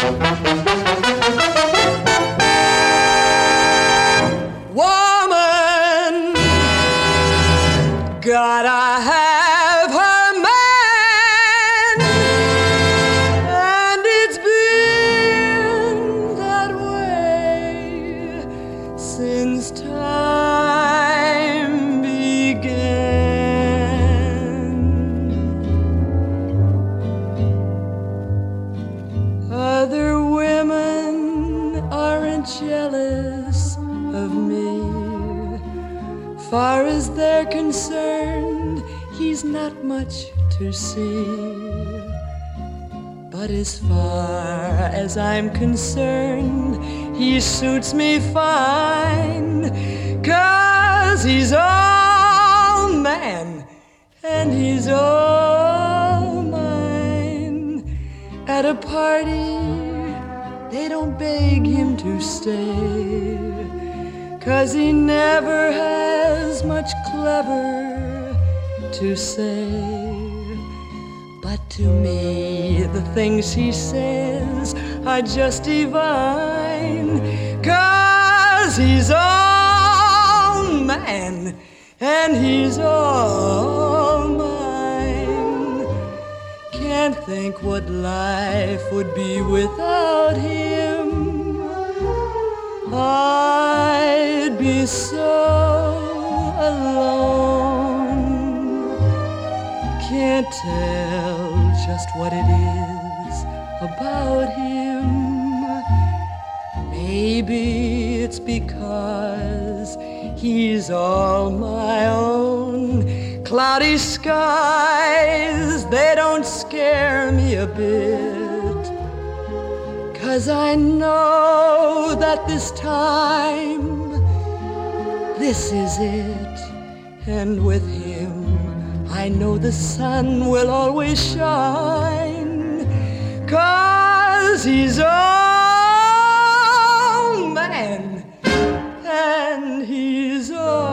Woman, gotta have her man, and it's been that way since time began. Other women aren't jealous of me. Far as they're concerned, he's not much to see. But as far as I'm concerned, he suits me fine, 'cause he's all man and he's all mine. At a party, they don't beg him to stay, 'cause he never has much clever to say. But to me, the things he says are just divine, 'cause he's all man and he's all mine. Can't think what life would be without him. I'd be so alone. Can't tell just what it is about him. Maybe it's because he's all my own. Cloudy skies, they don't scare me a bit, 'cause I know that this time, this is it. And with him, I know the sun will always shine, 'cause he's all man and he's all